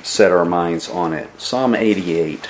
set our minds on it. Psalm 88.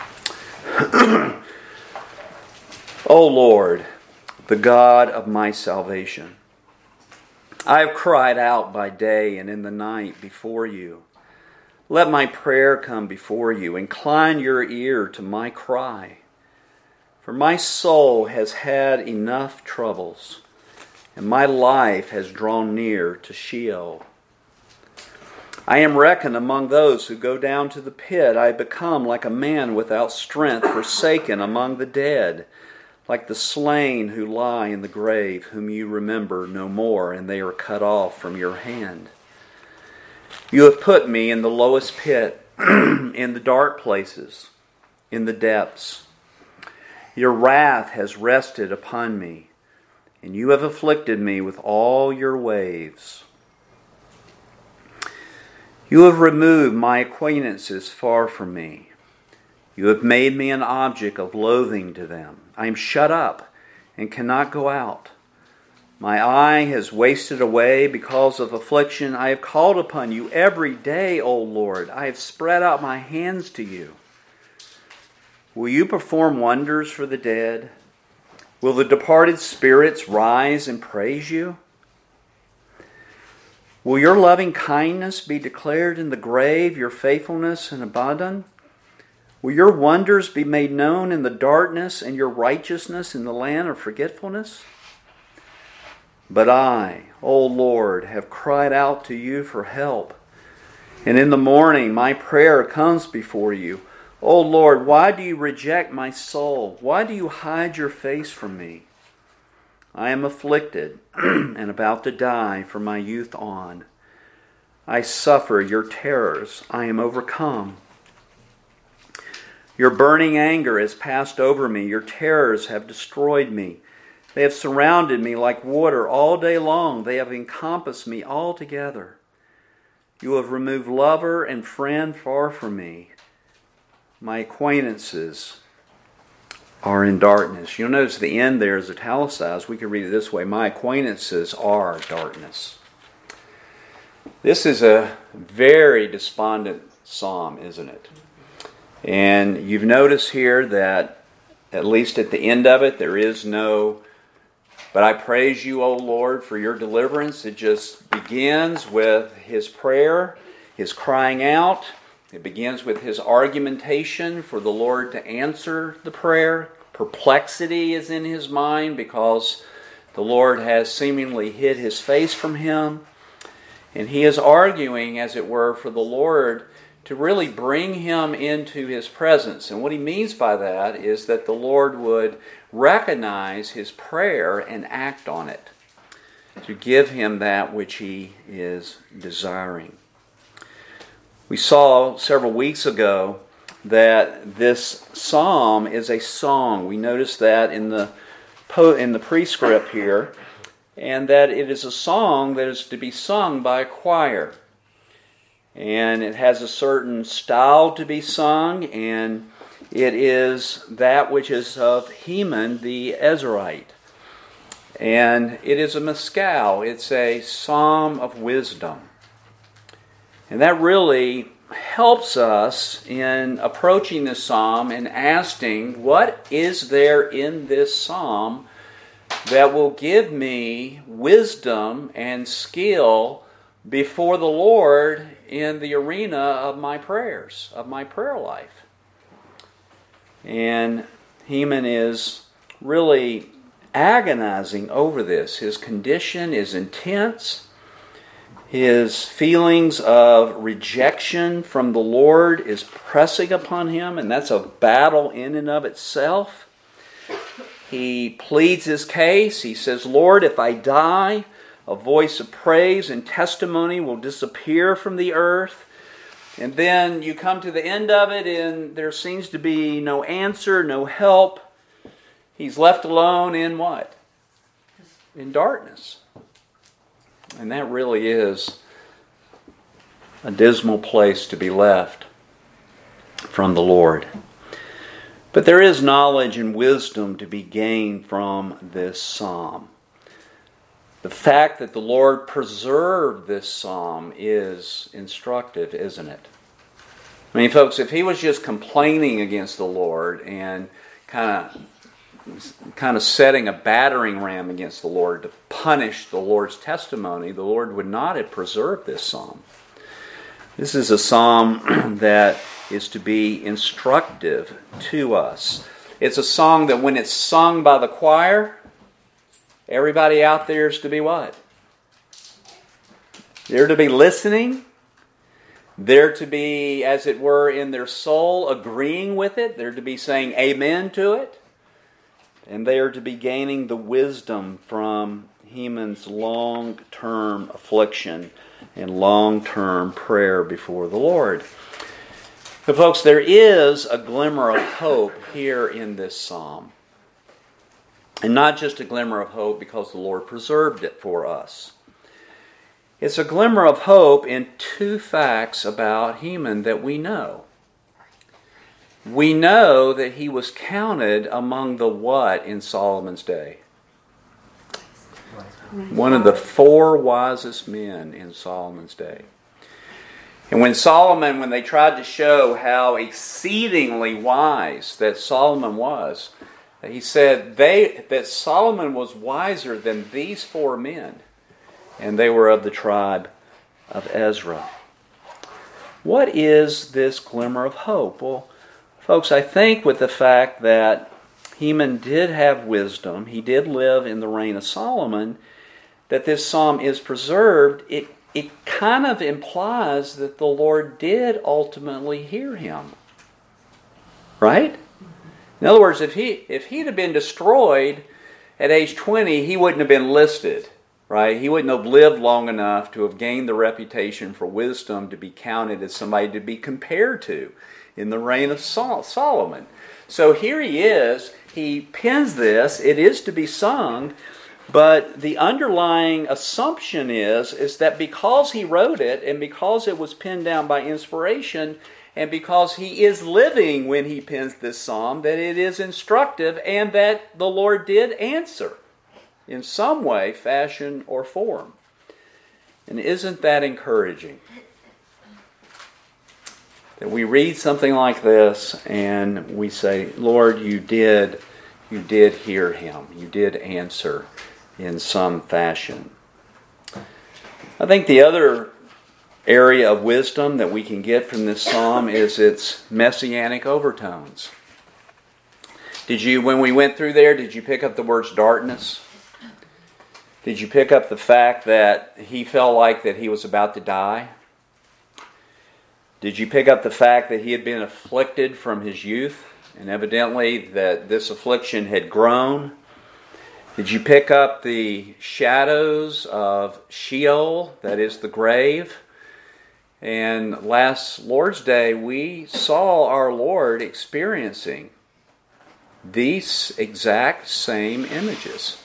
O Lord, the God of my salvation, I have cried out by day and in the night before you. Let my prayer come before you. Incline your ear to my cry. For my soul has had enough troubles, and my life has drawn near to Sheol. I am reckoned among those who go down to the pit. I have become like a man without strength, forsaken among the dead, like the slain who lie in the grave, whom you remember no more, and they are cut off from your hand. You have put me in the lowest pit, in the dark places, in the depths. Your wrath has rested upon me, and you have afflicted me with all your waves. You have removed my acquaintances far from me. You have made me an object of loathing to them. I am shut up and cannot go out. My eye has wasted away because of affliction. I have called upon you every day, O Lord. I have spread out my hands to you. Will you perform wonders for the dead? Will the departed spirits rise and praise you? Will your loving kindness be declared in the grave, your faithfulness in Abaddon? Will your wonders be made known in the darkness, and your righteousness in the land of forgetfulness? But I, O Lord, have cried out to you for help, and in the morning my prayer comes before you. O Lord, why do you reject my soul? Why do you hide your face from me? I am afflicted and about to die from my youth on. I suffer your terrors. I am overcome. Your burning anger has passed over me. Your terrors have destroyed me. They have surrounded me like water all day long. They have encompassed me altogether. You have removed lover and friend far from me. My acquaintances are in darkness. You'll notice the end there is italicized. We could read it this way: my acquaintances are darkness. This is a very despondent psalm, isn't it? And you've noticed here that, at least at the end of it, there is no, but I praise you, O Lord, for your deliverance. It just begins with his prayer, his crying out. It begins with his argumentation for the Lord to answer the prayer. Perplexity is in his mind because the Lord has seemingly hid his face from him. And he is arguing, as it were, for the Lord to really bring him into his presence. And what he means by that is that the Lord would recognize his prayer and act on it, to give him that which he is desiring. We saw several weeks ago that this psalm is a song. We noticed that in the prescript here, and that it is a song that is to be sung by a choir. And it has a certain style to be sung, and it is that which is of Heman the Ezrahite. And it is a maskal. It's a psalm of wisdom. And that really helps us in approaching this psalm and asking, what is there in this psalm that will give me wisdom and skill before the Lord in the arena of my prayers, of my prayer life? And Heman is really agonizing over this. His condition is intense. His feelings of rejection from the Lord is pressing upon him, and that's a battle in and of itself. He pleads his case. He says, Lord, if I die, a voice of praise and testimony will disappear from the earth. And then you come to the end of it, and there seems to be no answer, no help. He's left alone in what? In darkness. And that really is a dismal place to be left from the Lord. But there is knowledge and wisdom to be gained from this psalm. The fact that the Lord preserved this psalm is instructive, isn't it? I mean, folks, if he was just complaining against the Lord and kind of setting a battering ram against the Lord to punish the Lord's testimony, the Lord would not have preserved this psalm. This is a psalm that is to be instructive to us. It's a song that when it's sung by the choir, everybody out there is to be what? They're to be listening. They're to be, as it were, in their soul, agreeing with it. They're to be saying amen to it. And they are to be gaining the wisdom from Heman's long-term affliction and long-term prayer before the Lord. But folks, there is a glimmer of hope here in this psalm. And not just a glimmer of hope because the Lord preserved it for us. It's a glimmer of hope in two facts about Heman that we know. We know that he was counted among the what in Solomon's day? One of the 4 wisest men in Solomon's day. And when they tried to show how exceedingly wise that Solomon was, he said that Solomon was wiser than these 4 men. And they were of the tribe of Ezra. What is this glimmer of hope? Well, folks, I think with the fact that Heman did have wisdom, he did live in the reign of Solomon, that this psalm is preserved, it kind of implies that the Lord did ultimately hear him. Right? In other words, if he'd have been destroyed at age 20, he wouldn't have been listed. Right? He wouldn't have lived long enough to have gained the reputation for wisdom to be counted as somebody to be compared to in the reign of Solomon. So here he is. He pens this. It is to be sung. But the underlying assumption is that because he wrote it and because it was penned down by inspiration and because he is living when he pens this psalm, that it is instructive and that the Lord did answer in some way, fashion, or form. And isn't that encouraging? That we read something like this and we say, Lord, you did hear him. You did answer in some fashion. I think the other area of wisdom that we can get from this psalm is its messianic overtones. When we went through there, did you pick up the words darkness? Did you pick up the fact that he felt like that he was about to die? Did you pick up the fact that he had been afflicted from his youth, and evidently that this affliction had grown? Did you pick up the shadows of Sheol, that is the grave? And last Lord's Day, we saw our Lord experiencing these exact same images.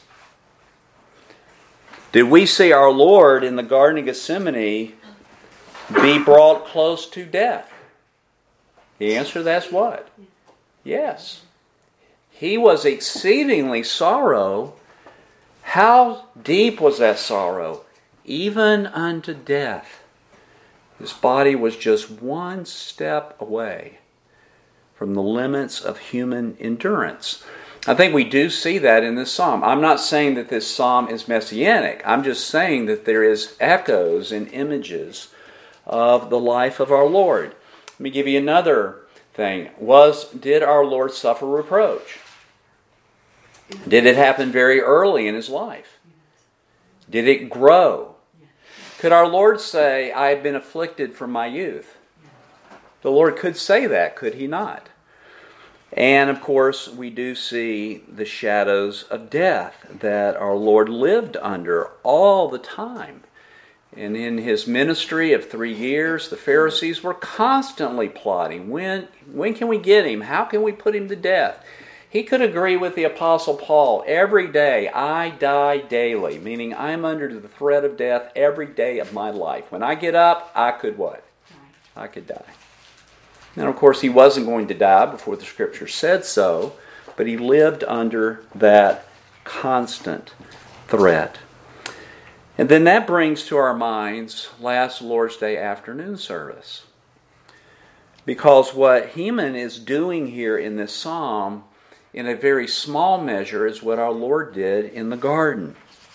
Did we see our Lord in the Garden of Gethsemane be brought close to death? The answer to that's what? Yes. He was exceedingly sorrow. How deep was that sorrow? Even unto death. His body was just one step away from the limits of human endurance. I think we do see that in this psalm. I'm not saying that this psalm is messianic. I'm just saying that there is echoes and images of the life of our Lord. Let me give you another thing. Did our Lord suffer reproach? Did it happen very early in his life? Did it grow? Could our Lord say, I have been afflicted from my youth? The Lord could say that, could he not? And of course, we do see the shadows of death that our Lord lived under all the time. And in his ministry of 3 years, the Pharisees were constantly plotting. When can we get him? How can we put him to death? He could agree with the Apostle Paul. Every day I die daily, meaning I'm under the threat of death every day of my life. When I get up, I could what? I could die. And of course, he wasn't going to die before the Scripture said so, but he lived under that constant threat. And then that brings to our minds last Lord's Day afternoon service. Because what Heman is doing here in this psalm, in a very small measure, is what our Lord did in the garden.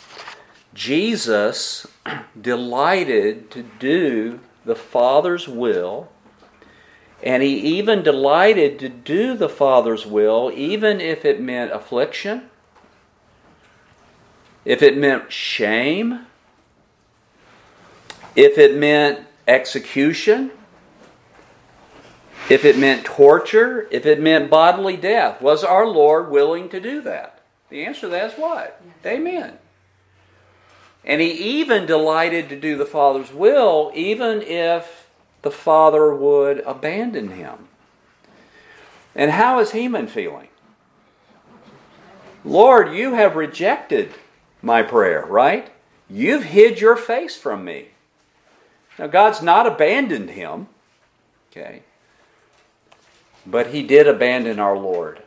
Jesus delighted to do the Father's will, and He even delighted to do the Father's will, even if it meant affliction, if it meant shame, if it meant execution, if it meant torture, if it meant bodily death. Was our Lord willing to do that? The answer to that is what? Amen. And He even delighted to do the Father's will, even if the Father would abandon Him. And how is Heman feeling? Lord, you have rejected my prayer, right? You've hid your face from me. Now, God's not abandoned him, okay? But He did abandon our Lord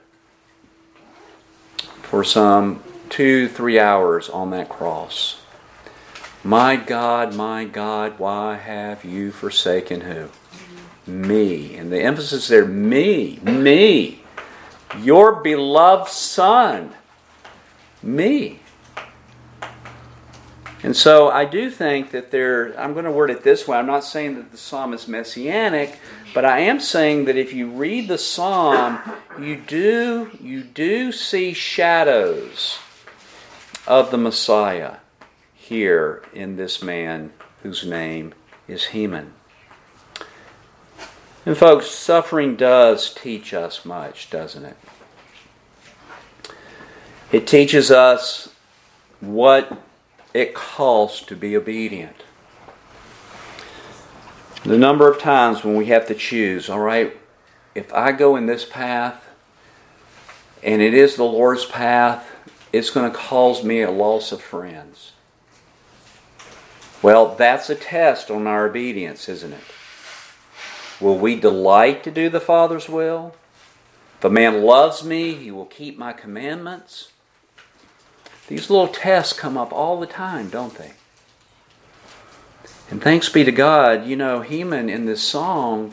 for some 2-3 hours on that cross. My God, why have you forsaken who? Me. And the emphasis there, me. Your beloved Son. Me. And so I do think that I'm going to word it this way. I'm not saying that the psalm is messianic, but I am saying that if you read the psalm, you do see shadows of the Messiah here in this man whose name is Heman. And folks, suffering does teach us much, doesn't it? It teaches us what it costs to be obedient. The number of times when we have to choose, all right, if I go in this path and it is the Lord's path, it's going to cause me a loss of friends. Well, that's a test on our obedience, isn't it? Will we delight to do the Father's will? If a man loves me, he will keep my commandments. These little tests come up all the time, don't they? And thanks be to God, Heman in this psalm,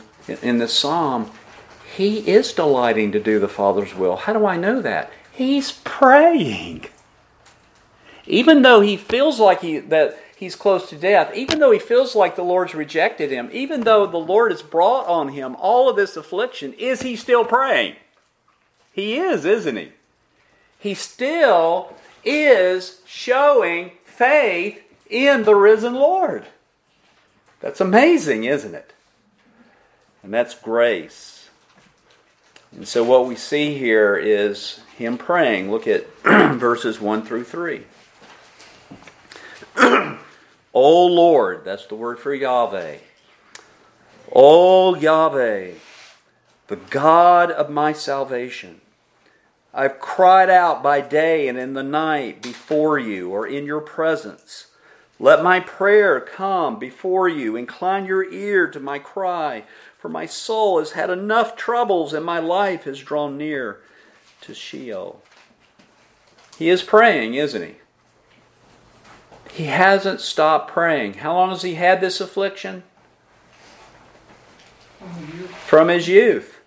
he is delighting to do the Father's will. How do I know that? He's praying. Even though he feels like that he's close to death, even though he feels like the Lord's rejected him, even though the Lord has brought on him all of this affliction, is he still praying? He is, isn't he? He still is showing faith in the risen Lord. That's amazing, isn't it? And that's grace. And so what we see here is him praying. Look at verses 1 through 3. O Lord, that's the word for Yahweh. O Yahweh, the God of my salvation. I've cried out by day and in the night before you, or in your presence. Let my prayer come before you. Incline your ear to my cry, for my soul has had enough troubles and my life has drawn near to Sheol. He is praying, isn't he? He hasn't stopped praying. How long has he had this affliction? From his youth.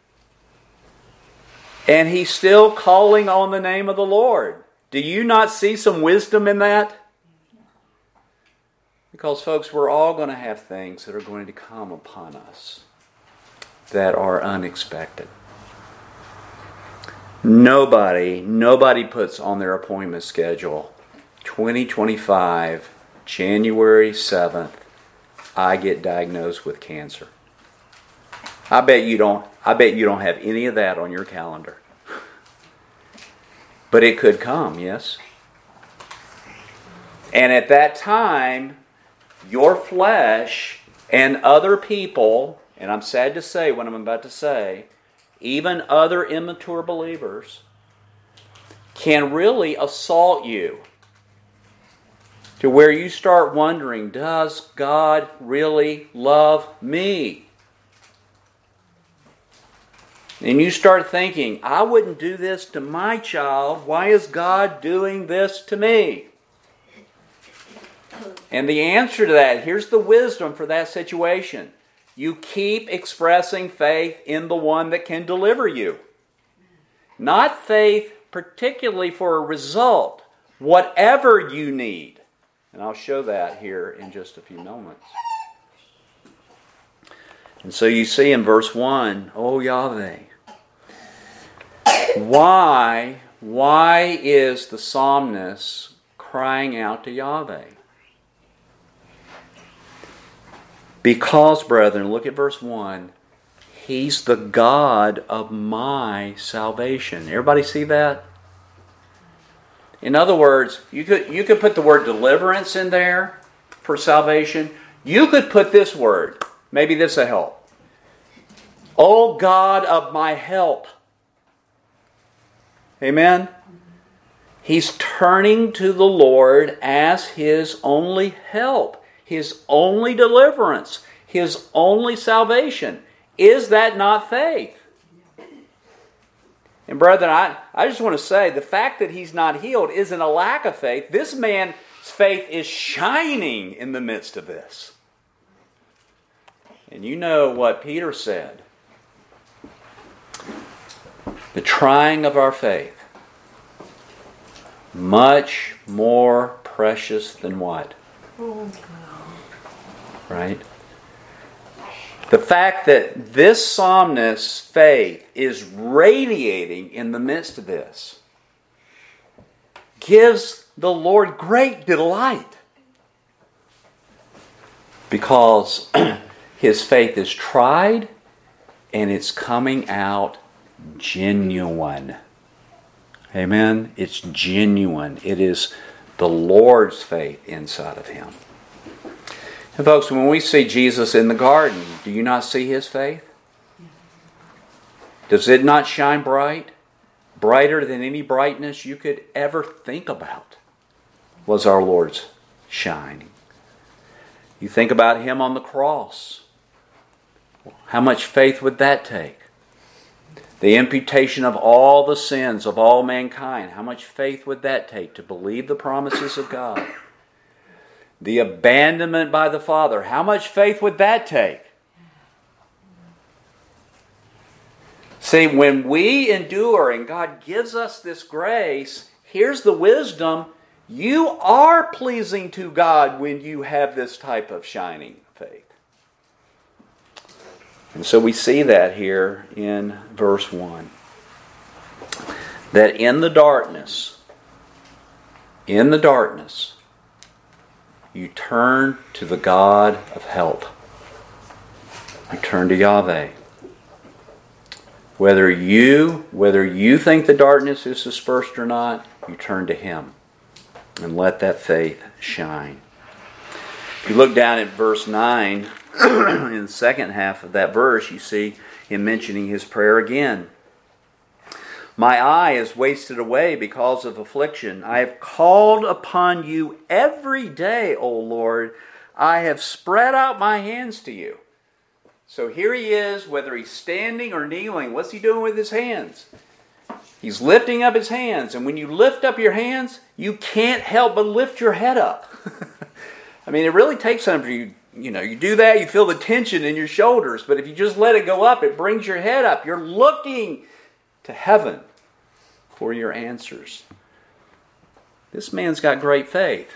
And he's still calling on the name of the Lord. Do you not see some wisdom in that? Because, folks, we're all going to have things that are going to come upon us that are unexpected. Nobody puts on their appointment schedule 2025, January 7th, I get diagnosed with cancer. I bet you don't have any of that on your calendar. But it could come, yes? And at that time, your flesh and other people, and I'm sad to say what I'm about to say, even other immature believers, can really assault you to where you start wondering, does God really love me? And you start thinking, I wouldn't do this to my child. Why is God doing this to me? And the answer to that, here's the wisdom for that situation. You keep expressing faith in the one that can deliver you. Not faith particularly for a result, whatever you need. And I'll show that here in just a few moments. And so you see in verse 1, O Yahweh, why is the psalmist crying out to Yahweh? Because, brethren, look at verse 1, He's the God of my salvation. Everybody see that? In other words, you could put the word deliverance in there for salvation. You could put this word. Maybe this will help. O God of my help. Amen? He's turning to the Lord as His only help, His only deliverance, His only salvation. Is that not faith? And brethren, I just want to say, the fact that he's not healed isn't a lack of faith. This man's faith is shining in the midst of this. And you know what Peter said. The trying of our faith, much more precious than what? Right? The fact that this psalmist's faith is radiating in the midst of this gives the Lord great delight. Because his faith is tried and it's coming out genuine. Amen? It's genuine. It is the Lord's faith inside of him. And folks, when we see Jesus in the garden, do you not see His faith? Does it not shine bright? Brighter than any brightness you could ever think about was our Lord's shining. You think about Him on the cross. How much faith would that take? The imputation of all the sins of all mankind. How much faith would that take to believe the promises of God? The abandonment by the Father. How much faith would that take? See, when we endure and God gives us this grace, here's the wisdom. You are pleasing to God when you have this type of shining faith. And so we see that here in verse 1. That in the darkness, you turn to the God of help. You turn to Yahweh. Whether you think the darkness is dispersed or not, you turn to Him and let that faith shine. If you look down at verse 9, in the second half of that verse, you see him mentioning his prayer again. My eye is wasted away because of affliction. I have called upon you every day, O Lord. I have spread out my hands to you. So here he is, whether he's standing or kneeling. What's he doing with his hands? He's lifting up his hands. And when you lift up your hands, you can't help but lift your head up. I mean, it really takes something for you. You know, you do that, you feel the tension in your shoulders. But if you just let it go up, it brings your head up. You're looking to heaven for your answers. This man's got great faith.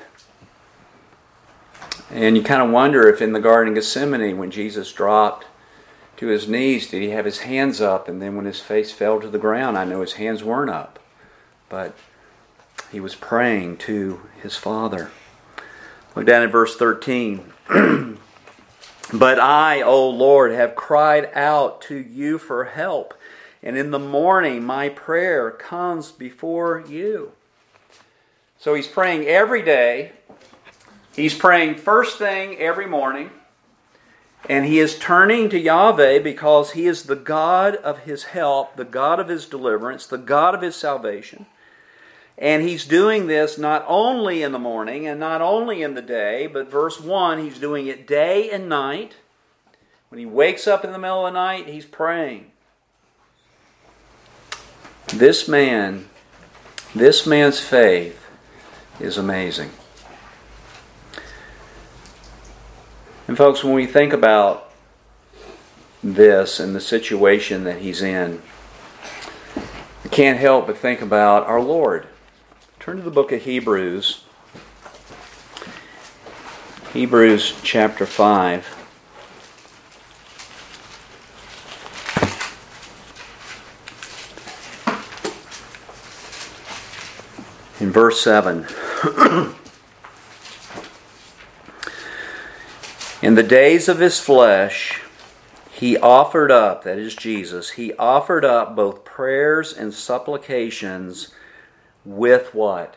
And you kind of wonder if in the Garden of Gethsemane, when Jesus dropped to his knees, did he have his hands up? And then when his face fell to the ground, I know his hands weren't up. But he was praying to his Father. Look down at verse 13. But I, O Lord, have cried out to you for help. And in the morning my prayer comes before you. So he's praying every day. He's praying first thing every morning. And he is turning to Yahweh because he is the God of his help, the God of his deliverance, the God of his salvation. And he's doing this not only in the morning and not only in the day, but verse 1, he's doing it day and night. When he wakes up in the middle of the night, he's praying. This man's faith is amazing. And folks, when we think about this and the situation that he's in, I can't help but think about our Lord. Turn to the book of Hebrews. Hebrews chapter 5. In verse 7. In the days of his flesh, he offered up, that is Jesus, he offered up both prayers and supplications with what?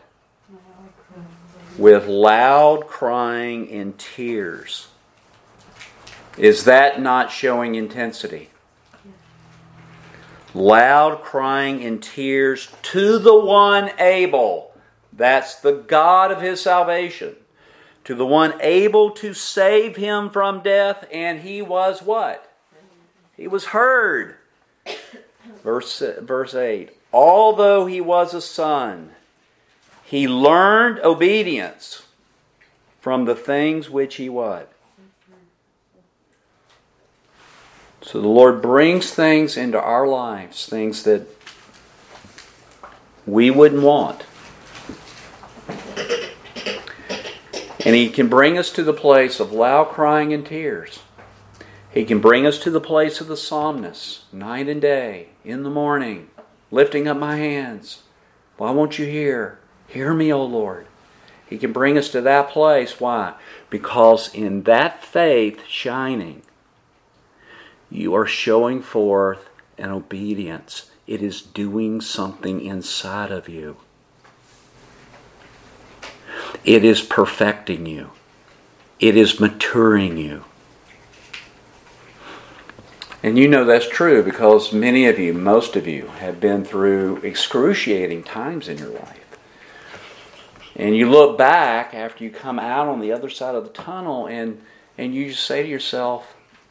With loud crying and tears. Is that not showing intensity? Loud crying and tears to the one able. That's the God of his salvation. To the one able to save him from death, and he was what? He was heard. Verse 8. Although he was a son, he learned obedience from the things which he what? So the Lord brings things into our lives, things that we wouldn't want. And he can bring us to the place of loud crying and tears. He can bring us to the place of the psalmist, night and day, in the morning, lifting up my hands. Why won't you hear? Hear me, O Lord. He can bring us to that place. Why? Because in that faith shining, you are showing forth an obedience. It is doing something inside of you. It is perfecting you. It is maturing you. And you know that's true because many of you, most of you, have been through excruciating times in your life. And you look back after you come out on the other side of the tunnel and you just say to yourself,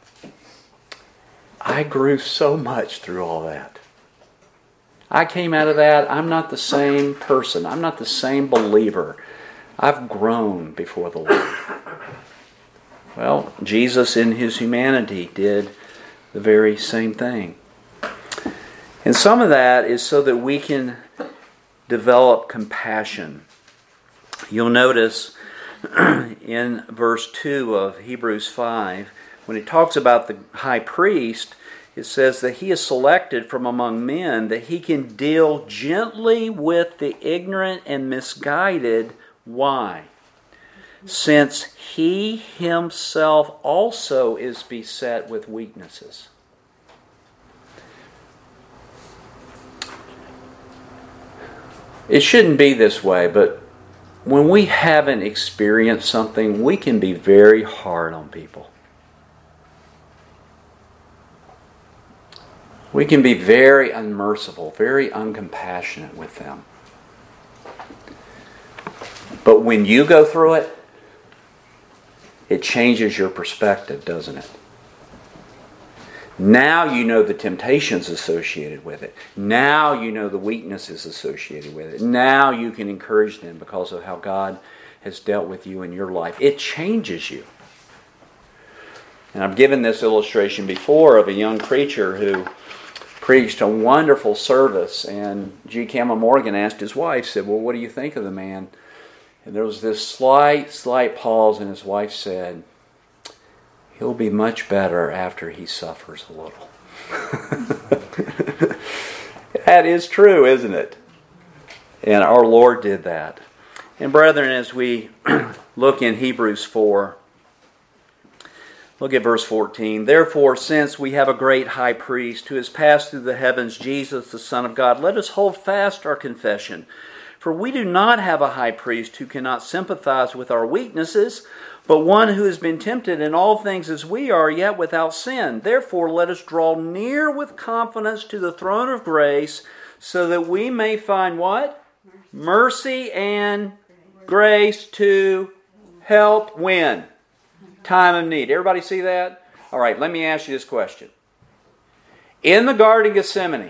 I grew so much through all that. I came out of that, I'm not the same person. I'm not the same believer. I've grown before the Lord. Well, Jesus in his humanity did the very same thing. And some of that is so that we can develop compassion. You'll notice in verse 2 of Hebrews 5, when it talks about the high priest, it says that he is selected from among men that he can deal gently with the ignorant and misguided. Why? Since he himself also is beset with weaknesses. It shouldn't be this way, but when we haven't experienced something, we can be very hard on people. We can be very unmerciful, very uncompassionate with them. But when you go through it, it changes your perspective, doesn't it? Now you know the temptations associated with it. Now you know the weaknesses associated with it. Now you can encourage them because of how God has dealt with you in your life. It changes you. And I've given this illustration before of a young preacher who preached a wonderful service, and G. Campbell Morgan asked his wife, said, well, what do you think of the man? And there was this slight pause, and his wife said, he'll be much better after he suffers a little. That is true, isn't it? And our Lord did that. And brethren, as we look in Hebrews 4, look at verse 14. Therefore, since we have a great high priest who has passed through the heavens, Jesus, the Son of God, let us hold fast our confession. For we do not have a high priest who cannot sympathize with our weaknesses, but one who has been tempted in all things as we are, yet without sin. Therefore, let us draw near with confidence to the throne of grace, so that we may find what? Mercy and grace to help when? Time of need. Everybody see that? All right, let me ask you this question. In the Garden of Gethsemane,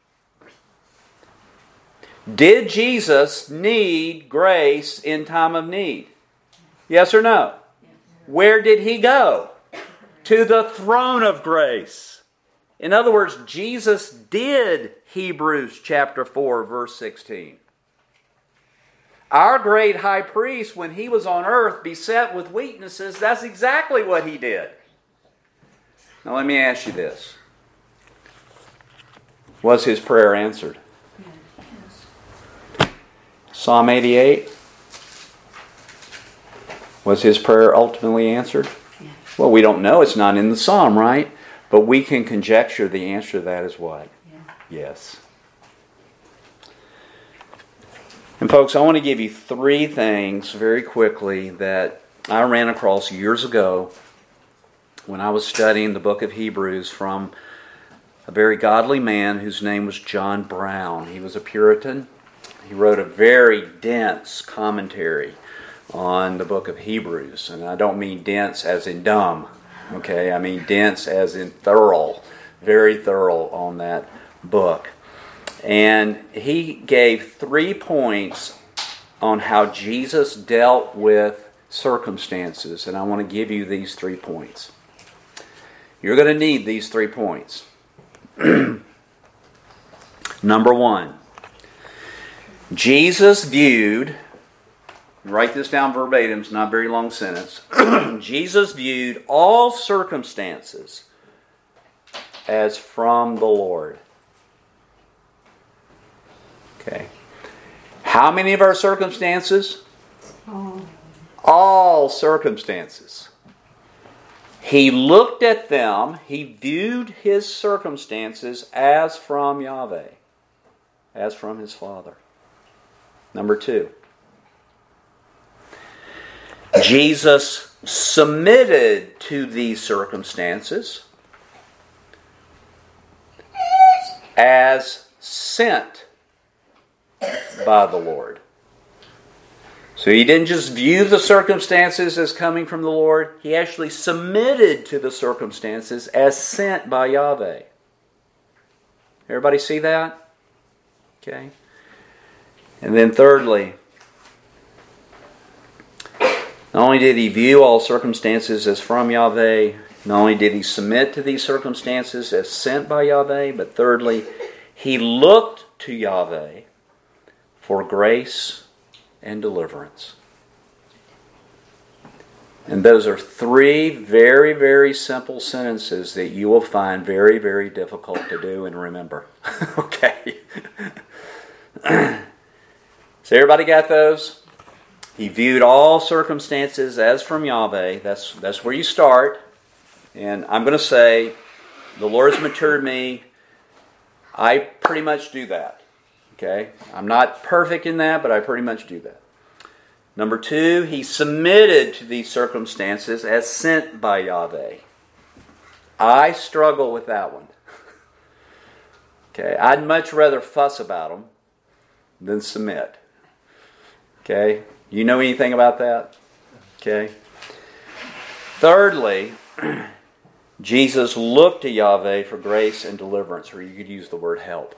did Jesus need grace in time of need? Yes or no? Where did he go? to the throne of grace. In other words, Jesus did Hebrews chapter 4, verse 16. Our great high priest, when he was on earth beset with weaknesses, that's exactly what he did. Now let me ask you this. Was his prayer answered? Yes. Psalm 88. Was his prayer ultimately answered? Yes. Well, we don't know. It's not in the psalm, right? But we can conjecture the answer to that is what? Yeah. Yes. And folks, I want to give you 3 things very quickly that I ran across years ago when I was studying the book of Hebrews from a very godly man whose name was John Brown. He was a Puritan. He wrote a very dense commentary on the book of Hebrews. And I don't mean dense as in dumb. Okay, I mean dense as in thorough. Very thorough on that book. And he gave 3 points on how Jesus dealt with circumstances. And I want to give you these 3 points. You're going to need these 3 points. Number 1. Jesus viewed, write this down verbatim, it's not a very long sentence. Jesus viewed all circumstances as from the Lord. Okay. How many of our circumstances? All circumstances. He looked at them, he viewed his circumstances as from Yahweh, as from his Father. Number 2. Jesus submitted to these circumstances as sent by the Lord. So he didn't just view the circumstances as coming from the Lord. He actually submitted to the circumstances as sent by Yahweh. Everybody see that? Okay. And then thirdly, not only did he view all circumstances as from Yahweh, not only did he submit to these circumstances as sent by Yahweh, but thirdly, he looked to Yahweh for grace and deliverance. And those are 3 very, very simple sentences that you will find very, very difficult to do and remember. Okay. So everybody got those? He viewed all circumstances as from Yahweh. That's where you start. And I'm going to say, the Lord has matured me. I pretty much do that. Okay? I'm not perfect in that, but I pretty much do that. Number 2, he submitted to these circumstances as sent by Yahweh. I struggle with that one. Okay? I'd much rather fuss about them than submit. Okay? You know anything about that? Okay? Thirdly, Jesus looked to Yahweh for grace and deliverance, or you could use the word help.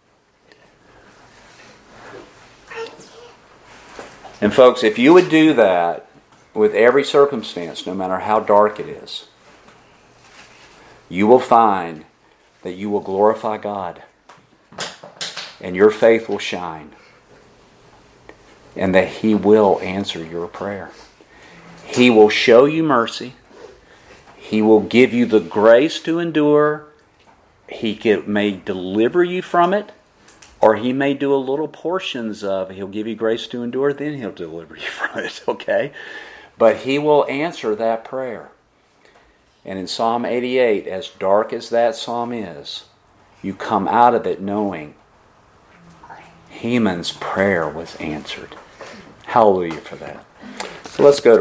And folks, if you would do that with every circumstance, no matter how dark it is, you will find that you will glorify God and your faith will shine and that He will answer your prayer. He will show you mercy. He will give you the grace to endure. He may deliver you from it, or He may do a little portions of it. He'll give you grace to endure, then He'll deliver you from it, okay? But He will answer that prayer. And in Psalm 88, as dark as that psalm is, you come out of it knowing Heman's prayer was answered. Hallelujah for that. So let's go to